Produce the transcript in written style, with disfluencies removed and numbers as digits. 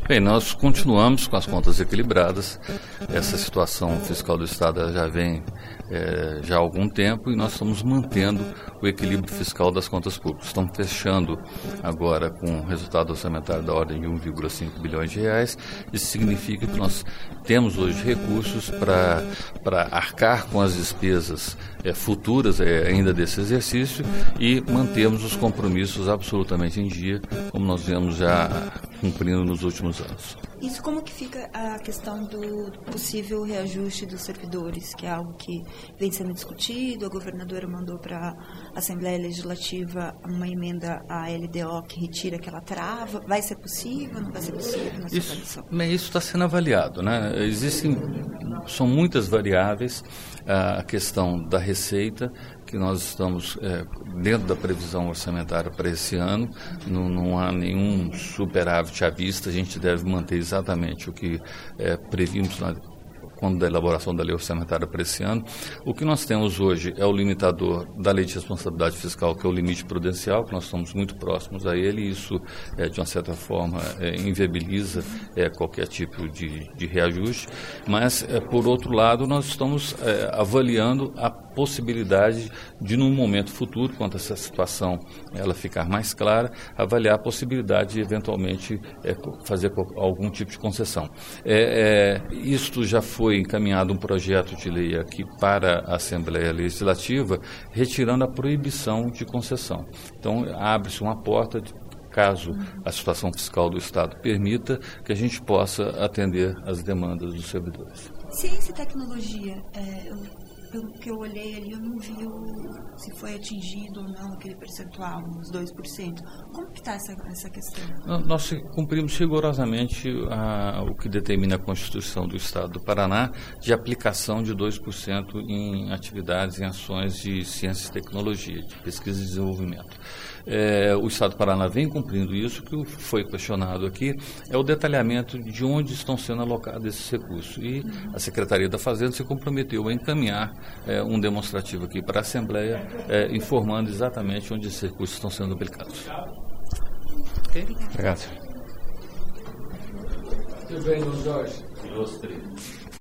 Bem, nós continuamos com as contas equilibradas. Essa situação fiscal do Estado já vem já há algum tempo e nós estamos mantendo o equilíbrio fiscal das contas públicas. Estamos fechando agora com um resultado orçamentário da ordem de 1,5 bilhões de reais. Isso significa que nós temos hoje recursos para arcar com as despesas futuras ainda desse exercício e mantermos os compromissos absolutamente em dia, como nós viemos já cumprindo nos últimos anos. Isso como que fica a questão do possível reajuste dos servidores, que é algo que vem sendo discutido, a governadora mandou para a Assembleia Legislativa uma emenda à LDO que retira aquela trava, vai ser possível, não vai ser possível nessa avaliação? Isso está sendo avaliado, né? São muitas variáveis, a questão da receita, que nós estamos dentro da previsão orçamentária para esse ano, não há nenhum superávit à vista, a gente deve manter exatamente o que previmos quando da elaboração da lei orçamentária para esse ano. O que nós temos hoje é o limitador da lei de responsabilidade fiscal, que é o limite prudencial, que nós estamos muito próximos a ele, e isso, de uma certa forma, inviabiliza qualquer tipo de reajuste. Mas, por outro lado, nós estamos avaliando a possibilidade de, num momento futuro, quando essa situação ela ficar mais clara, avaliar a possibilidade de, eventualmente, fazer algum tipo de concessão. Isto já foi encaminhado um projeto de lei aqui para a Assembleia Legislativa, retirando a proibição de concessão. Então, abre-se uma porta, caso a situação fiscal do Estado permita, que a gente possa atender às demandas dos servidores. Ciência e tecnologia, pelo que eu olhei ali, eu não vi se foi atingido ou não aquele percentual, uns 2%. Como que está essa questão? Nós cumprimos rigorosamente o que determina a Constituição do Estado do Paraná, de aplicação de 2% em atividades, em ações de ciência e tecnologia, de pesquisa e desenvolvimento. O Estado do Paraná vem cumprindo isso. O que foi questionado aqui é o detalhamento de onde estão sendo alocados esses recursos. E a Secretaria da Fazenda se comprometeu a encaminhar um demonstrativo aqui para a Assembleia, informando exatamente onde esses recursos estão sendo aplicados. Ok? Obrigado. Tudo bem, Dom Jorge? Gostaria.